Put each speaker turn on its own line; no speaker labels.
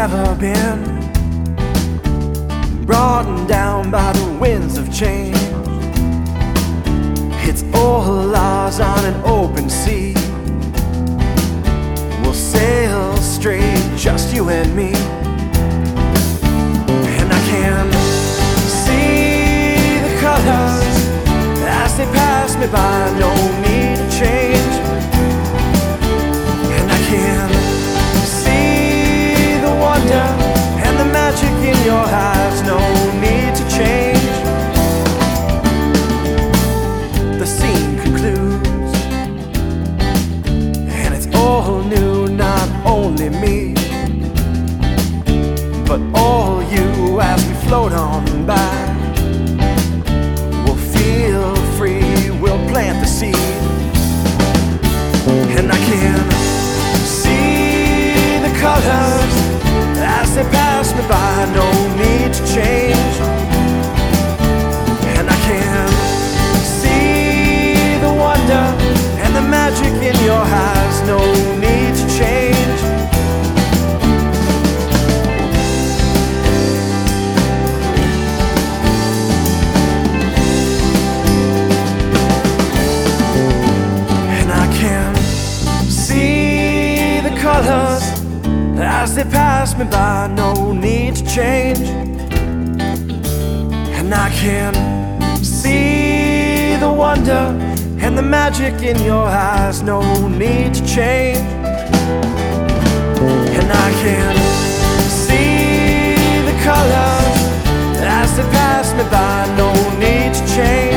never been brought down by the winds of change. It's all ours on an open sea. We'll sail straight, just you and me. And I can see the colors as they pass me by, no need to change. And I can see the wonder and the magic in your eyes, no need to change. The scene concludes, and it's all new, not only me, but all you as we float on by. We'll feel free, we'll plant the seed. And I can see the colors as they pass me by, no need to change. And I can see the wonder and the magic in your eyes, no need to change. And I can see the colors as they pass me by, no need to change. And I can see the wonder and the magic in your eyes, no need to change. And I can see the colors as they pass me by, no need to change.